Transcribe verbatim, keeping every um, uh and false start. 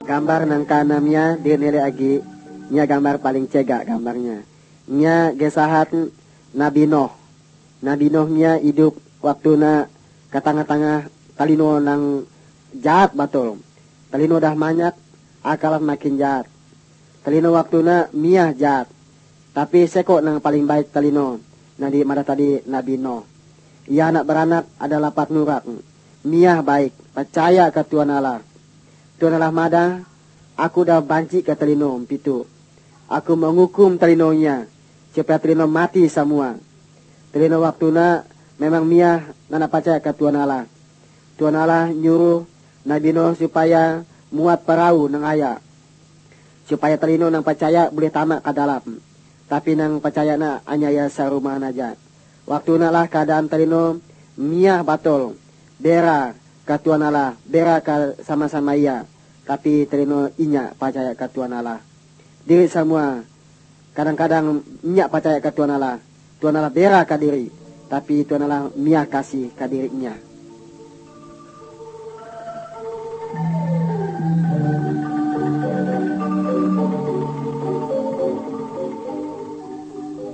gambar nang kanamnya dinilai lagi nya gambar paling cegak gambarnya nya gesahat Nabi Nuh. Nabi Nuh nya hidup waktu na ke tengah-tengah talino nang jahat batul. Talino dah banyak akalan makin jahat. Talino waktu na miah jahat. Tapi seko nang paling baik talino. Nadi mada tadi Nabi Nuh. Ia anak beranak adalah pat nurak. Miah baik, percaya ke Tuhan Allah. Tuhan Allah mada, aku dah banci ke talino pitu. Aku menghukum talinonya supaya talino mati semua. Talino waktu na memang miah nana percaya ke Tuhan Allah. Tuhan Allah nyuruh Nabi Nuh supaya muat perahu nang aya. Supaya talino nang percaya boleh tamak ke dalam. Tapi nang percaya na hanya ya sarumah aja. Waktu na lah keadaan talino miah batul. Bera ke Tuhan Allah. Bera ke sama-sama ia. Tapi talino inya percaya ke Tuhan Allah. Diri semua. Kadang-kadang inya percaya ke Tuhan Allah. Tuhan Allah bera ke diri. Tapi Tuhan Allah miah kasih ke dirinya.